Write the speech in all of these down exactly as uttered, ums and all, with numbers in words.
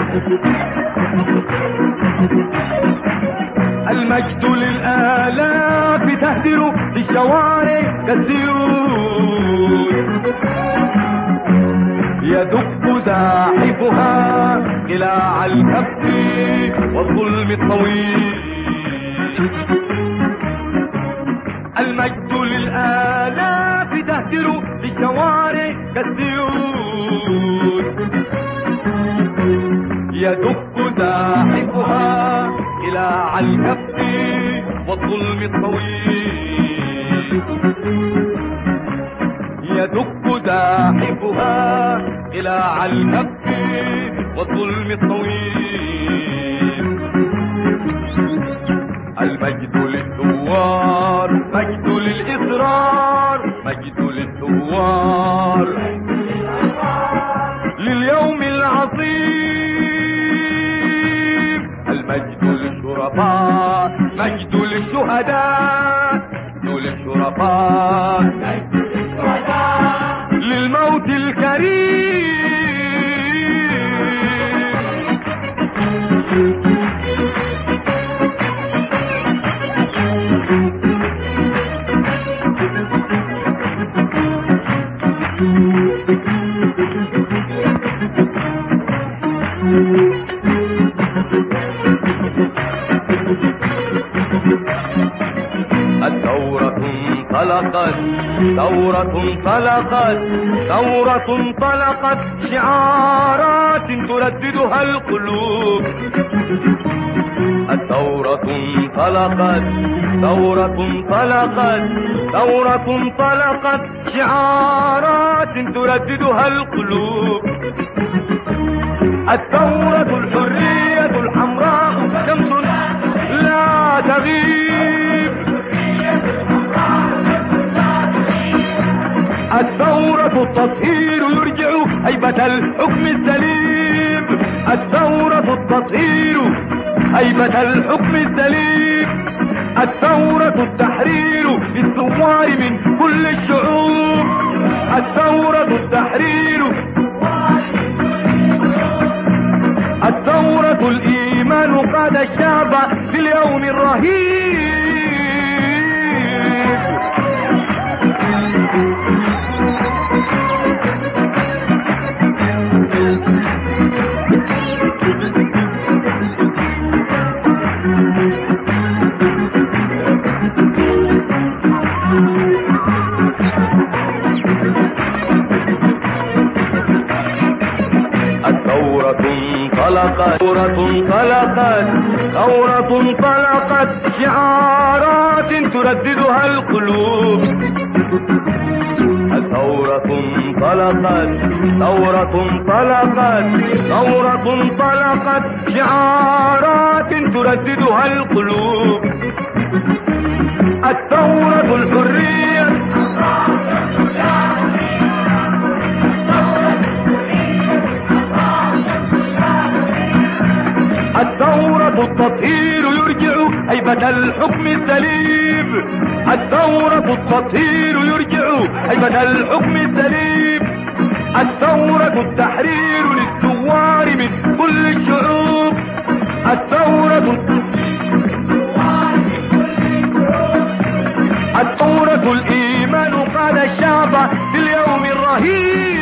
المجد للآلاف تهدر في الشوارع كالسيول، يدق زاحفها قلاع الكف والظلم الطويل. المجد للآلاف تهدر في الشوارع كالسيول، يدق زاحفها قلاع الكف والظلم الطويل، يدق زاحفها قلاع الكف والظلم الطويل. المجد للثوار، مجد للإصرار، مجد للثوار لليوم العظيم. المجد للشرفاء، مجد للشهداء، مجد للشرفاء، مجد للشهداء للموت الكريم. الثورة انطلقت، ثورة انطلقت، ثورة انطلقت، شعارات ترددها القلوب. الثورة انطلقت، ثورة انطلقت، ثورة انطلقت، شعارات ترددها القلوب. الثورة الحرية الحمراء شمس لا تغيب. الثورة التطهير يرجع هيبة الحكم السليم. الثورة التطهير هيبة الحكم السليم. الثورة التحرير للثوار من كل الشعوب. الثورة التحرير، الثورة الإيمان قاد الشعب في اليوم الرهيب. الثورة انطلقت، ثورة انطلقت، ثورة انطلقت، شعارات ترددها القلوب. الثورة انطلقت، ثورة انطلقت، ثورة انطلقت، شعارات ترددها القلوب. الثورة الحرية، الثورة التطهير يرجع هيبة الحكم السليم. الثورة التطهير يرجع هيبة الحكم السليم. الثورة التحرير للثوار من كل الشعوب. الثورة الثورة الإيمان قاد الشعب في اليوم الرهيب.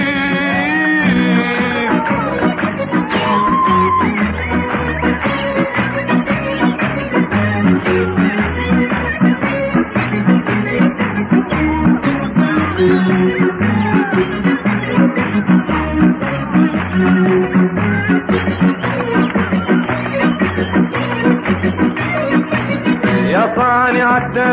يا صانع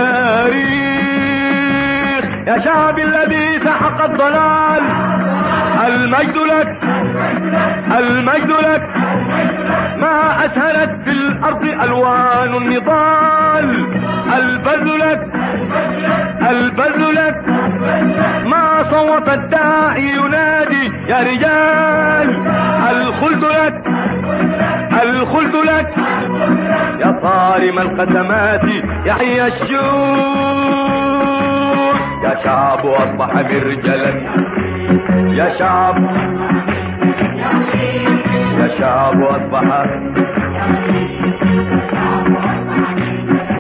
التاريخ، يا شعب الذي سحق الضلال، المجد لك، المجد لك. ما أسهلت في الأرض ألوان النضال، البذل لك، البذل لك. ما صوت الداعي ينادي يا رجال، الخلد لك، الخلد لك. يا صارم القدمات يا حي الشوق، يا شعب أصبح مرجلا، يا شعب يا شعب أصبح